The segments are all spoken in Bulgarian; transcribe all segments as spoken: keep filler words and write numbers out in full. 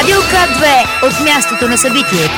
Радио К две от мястото на събитието.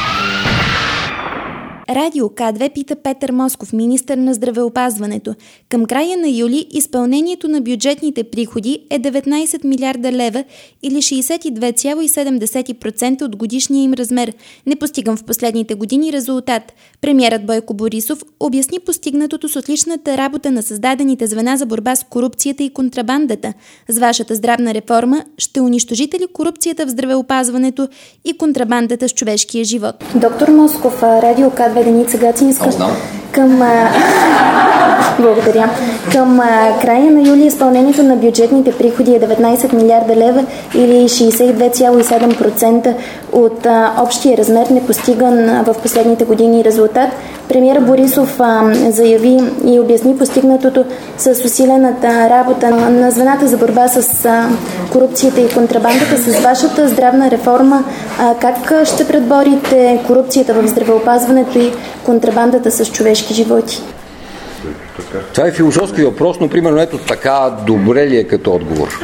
Радио К две пита Петър Москов, министър на здравеопазването. Към края на юли изпълнението на бюджетните приходи е деветнайсет милиарда лева или шейсет и две цяло и седем процента от годишния им размер. Не постигам в последните години резултат. Премиерът Бойко Борисов обясни постигнатото с отличната работа на създадените звена за борба с корупцията и контрабандата. С вашата здравна реформа ще унищожите ли корупцията в здравеопазването и контрабандата с човешкия живот? Доктор Москов, Радио К две, Деница Гацинска. Към, а... Благодаря. Към а, края на юли изпълнението на бюджетните приходи е деветнайсет милиарда лева или шейсет и две цяло и седем процента от а, общия размер, непостиган а, в последните години резултат. Премиер Борисов а, заяви и обясни постигнатото с усилената работа на звената за борба с а, корупцията и контрабандата. С вашата здравна реформа а, как ще предборите корупцията в здравеопазването и контрабандата с човешки животи? Това е философски въпрос, но примерно ето така добре ли е като отговор?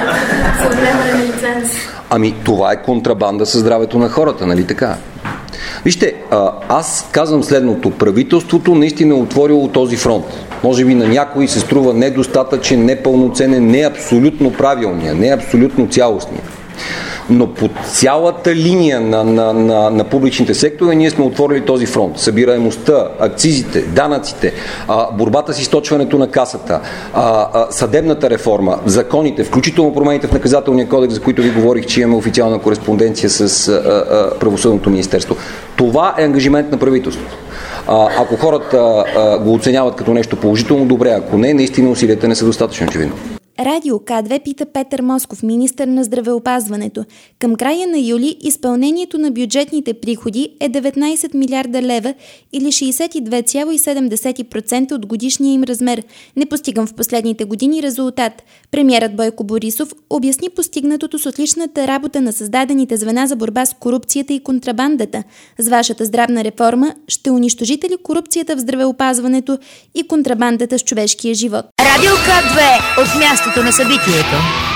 Ами това е контрабанда със здравето на хората, нали така? Вижте, аз казвам следното. Правителството наистина е отворило този фронт. Може би на някой се струва недостатъчен, непълноценен, не абсолютно правилния, не абсолютно цялостния. Но по цялата линия на, на, на, на публичните сектори ние сме отворили този фронт. Събираемостта, акцизите, данъците, а, борбата с източването на касата, а, а, съдебната реформа, законите, включително промените в наказателния кодекс, за които ви говорих, че имаме официална кореспонденция с а, а, правосъдното министерство. Това е ангажимент на правителството. А, ако хората а, го оценяват като нещо положително, добре, ако не, наистина усилията не са достатъчно очевидно. Радио К две пита Петър Москов, министър на здравеопазването. Към края на юли изпълнението на бюджетните приходи е деветнайсет милиарда лева или шейсет и две цяло и седем процента от годишния им размер. Не постигам в последните години резултат. Премиерът Бойко Борисов обясни постигнатото с отличната работа на създадените звена за борба с корупцията и контрабандата. С вашата здравна реформа ще унищожите ли корупцията в здравеопазването и контрабандата с човешкия живот? Радио К две от мястото на събитието.